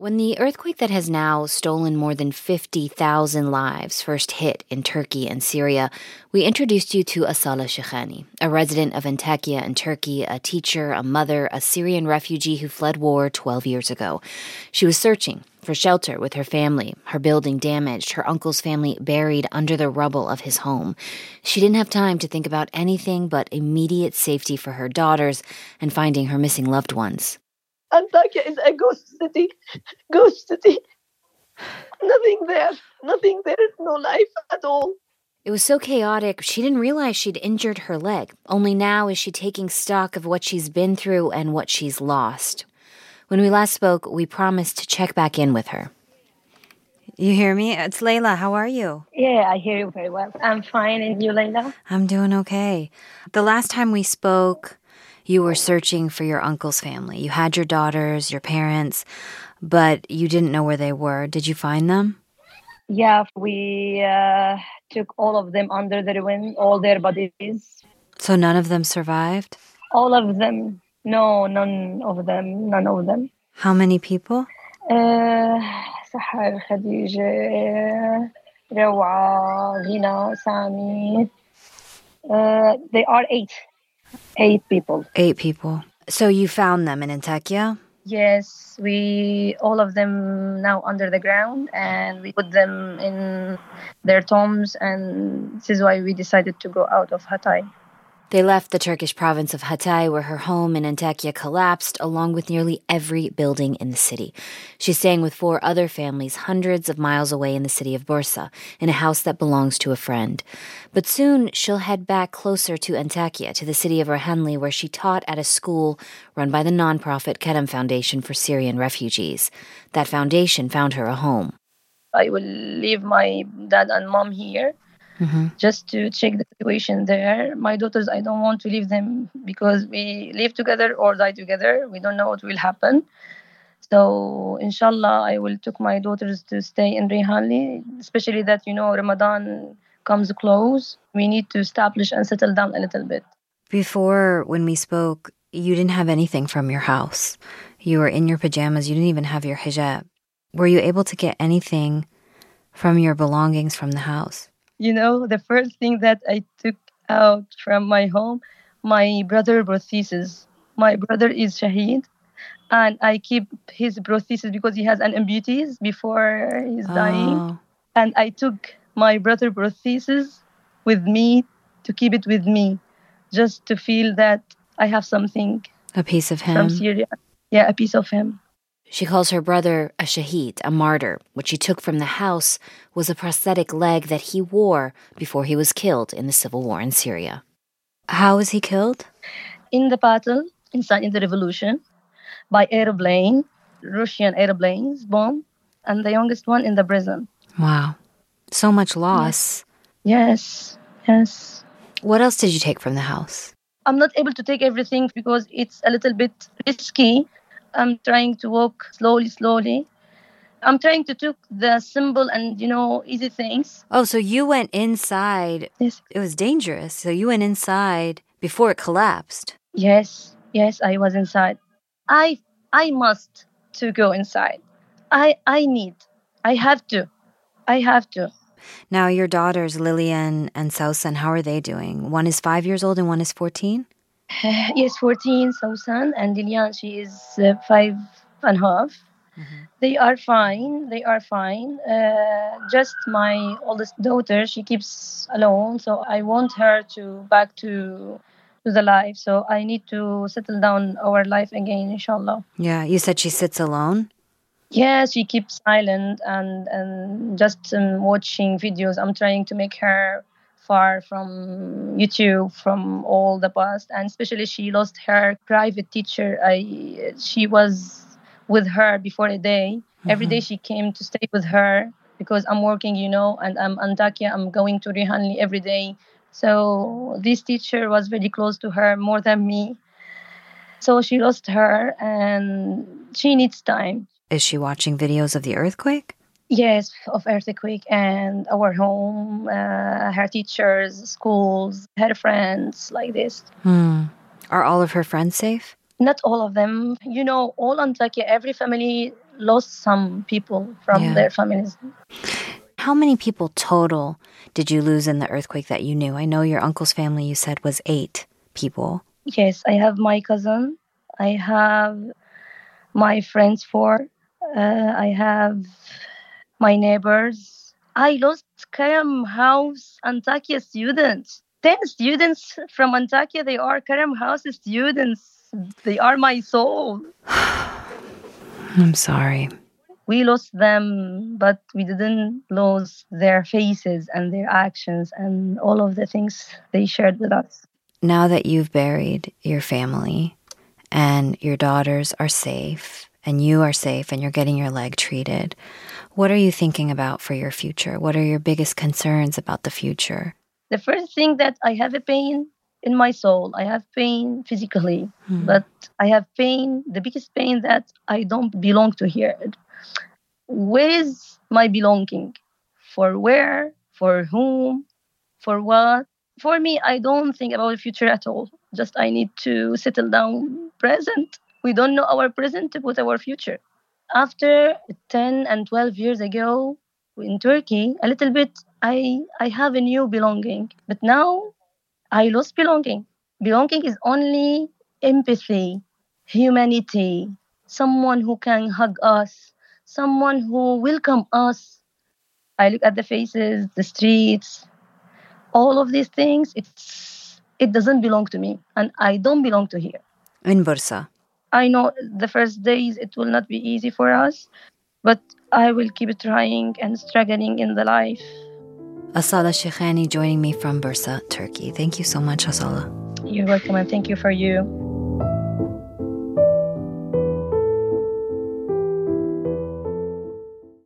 When the earthquake that has now stolen more than 50,000 lives first hit in Turkey and Syria, we introduced you to Asala Shekhani, a resident of Antakya in Turkey, a teacher, a mother, a Syrian refugee who fled war 12 years ago. She was searching for shelter with her family, her building damaged, her uncle's family buried under the rubble of his home. She didn't have time to think about anything but immediate safety for her daughters and finding her missing loved ones. Antakya is a ghost city. Ghost city. Nothing there. Nothing there. No life at all. It was so chaotic, she didn't realize she'd injured her leg. Only now is she taking stock of what she's been through and what she's lost. When we last spoke, we promised to check back in with her. You hear me? It's Layla. How are you? Yeah, I hear you very well. I'm fine. And you, Layla? I'm doing okay. The last time we spoke, you were searching for your uncle's family. You had your daughters, your parents, but you didn't know where they were. Did you find them? Yeah, we took all of them under the ruin, all their bodies. So none of them survived? All of them. No, none of them. None of them. How many people? Sahar, Khadija, Rawa, Gina, Sami. They are 8. 8 people. 8 people. So you found them in Antakya? Yes, all of them now under the ground, and we put them in their tombs, and this is why we decided to go out of Hatay. They left the Turkish province of Hatay, where her home in Antakya collapsed, along with nearly every building in the city. She's staying with 4 other families hundreds of miles away in the city of Bursa, in a house that belongs to a friend. But soon she'll head back closer to Antakya, to the city of Rahanli, where she taught at a school run by the nonprofit Kerem Foundation for Syrian refugees. That foundation found her a home. I will leave my dad and mom here. Just to check the situation there. My daughters, I don't want to leave them because we live together or die together. We don't know what will happen. So, inshallah, I will take my daughters to stay in Rehanli, especially that, Ramadan comes close. We need to establish and settle down a little bit. Before, when we spoke, you didn't have anything from your house. You were in your pajamas. You didn't even have your hijab. Were you able to get anything from your belongings from the house? The first thing that I took out from my home, my brother prosthesis. My brother is Shaheed, and I keep his prosthesis because he has an amputees before he's dying. And I took my brother prosthesis with me to keep it with me, just to feel that I have something. A piece of him? From Syria. Yeah, a piece of him. She calls her brother a shaheed, a martyr. What she took from the house was a prosthetic leg that he wore before he was killed in the civil war in Syria. How was he killed? In the battle, in the revolution, by airplane, Russian airplanes, bomb, and the youngest one in the prison. Wow. So much loss. Yes. What else did you take from the house? I'm not able to take everything because it's a little bit risky. I'm trying to walk slowly. I'm trying to take the simple and, easy things. Oh, so you went inside. Yes. It was dangerous. So you went inside before it collapsed. Yes, I was inside. I must to go inside. I have to. Now your daughters, Lillian and Sausan, how are they doing? One is 5 years old and one is 14? Yes, 14, Sausan, and Lilian, she is 5.5. Mm-hmm. They are fine. Just my oldest daughter, she keeps alone, so I want her to back to the life. So I need to settle down our life again, inshallah. Yeah, you said she sits alone? Yes, she keeps silent and just watching videos. I'm trying to make her far from YouTube, from all the past, and especially she lost her private teacher. She was with her before a day. Mm-hmm. Every day she came to stay with her because I'm working, and I'm Antakya. I'm going to Rehanli every day. So this teacher was very close to her more than me. So she lost her and she needs time. Is she watching videos of the earthquake? Yes, of earthquake and our home, her teachers, schools, her friends, like this. Are all of her friends safe? Not all of them. All Antakya, every family lost some people from their families. How many people total did you lose in the earthquake that you knew? I know your uncle's family, you said, was 8 people. Yes, I have my cousin. I have my friends 4. I have my neighbors. I lost Karam House Antakya students. 10 students from Antakya, they are Karam House students. They are my soul. I'm sorry. We lost them, but we didn't lose their faces and their actions and all of the things they shared with us. Now that you've buried your family and your daughters are safe and you are safe and you're getting your leg treated, what are you thinking about for your future? What are your biggest concerns about the future? The first thing that I have a pain in my soul. I have pain physically, but I have pain, the biggest pain that I don't belong to here. Where is my belonging? For where? For whom? For what? For me, I don't think about the future at all. Just I need to settle down present. We don't know our present to put our future. After 10 and 12 years ago in Turkey, a little bit, I have a new belonging. But now I lost belonging. Belonging is only empathy, humanity, someone who can hug us, someone who welcome us. I look at the faces, the streets, all of these things. It doesn't belong to me, and I don't belong to here. In Bursa. I know the first days it will not be easy for us, but I will keep trying and struggling in the life. Asala Shekhani joining me from Bursa, Turkey. Thank you so much, Asala. You're welcome, and thank you for you.